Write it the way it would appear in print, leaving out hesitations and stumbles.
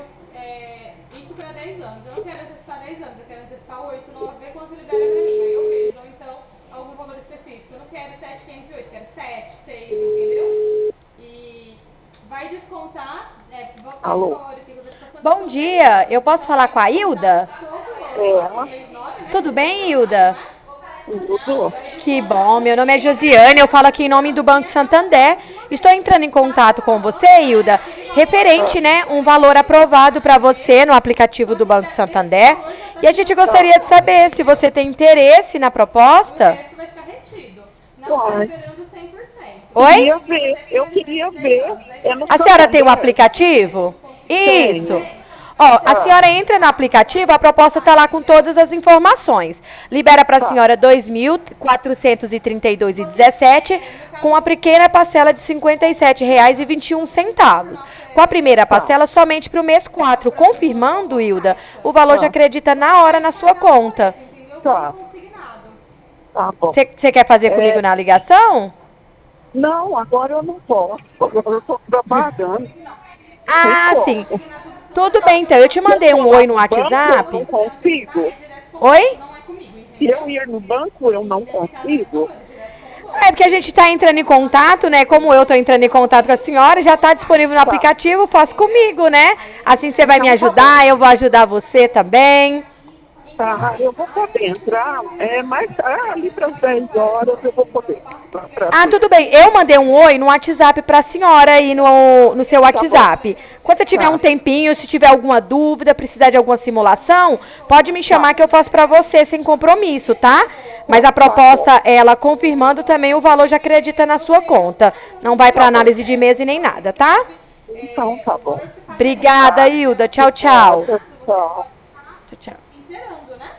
isso para 10 anos. Eu não quero antecipar 10 anos, eu quero antecipar 8, 9, ver quanto libera para mim. Aí eu vejo. Ou então, algum valor específico. Eu não quero 7.508, quero 7, 6, entendeu? E vai descontar, Alô? Bom dia, eu posso falar com a Hilda? Tudo bem, Hilda? Tudo? Que bom, meu nome é Josiane, eu falo aqui em nome do Banco Santander. Estou entrando em contato com você, Hilda, referente, né, um valor aprovado para você no aplicativo do Banco Santander. E a gente gostaria de saber se você tem interesse na proposta. vai ficar retido. Não Uai. liberando 100%. Oi? Eu queria ver. Eu não A sou senhora tem o Santander. aplicativo? Isso. Tenho. Ó, a senhora entra no aplicativo, a proposta está lá com todas as informações. Libera para a senhora R$ 2.432,17, com a pequena parcela de R$ 57,21. Com a primeira parcela, somente para o mês 4. Confirmando, Hilda, o valor já acredita na hora na sua conta. Tá. Tá bom. Você quer fazer comigo na ligação? Não, agora eu não posso. Agora eu estou trabalhando. Ah, Não sim. posso. Tudo bem, então. Eu te mandei Se eu um for lá oi no no banco, eu WhatsApp. não consigo. Oi? Se eu ir no banco, eu não consigo. É porque a gente está entrando em contato, né? Como eu estou entrando em contato com a senhora, já está disponível no aplicativo, faça comigo, né? Assim você vai me ajudar, eu vou ajudar você também. Tá, eu vou poder entrar, mas ali para as 10 horas eu vou poder. Ah, tudo bem. Eu mandei um oi no WhatsApp para a senhora aí no seu WhatsApp. Quando você tiver um tempinho, se tiver alguma dúvida, precisar de alguma simulação, pode me chamar que eu faço para você sem compromisso, tá? Mas a proposta, ela confirmando também, o valor já acredita na sua conta. Não vai para análise de mesa e nem nada, tá? Então tá bom. Obrigada, Hilda. Tchau, tchau. Tchau. Tchau, tchau.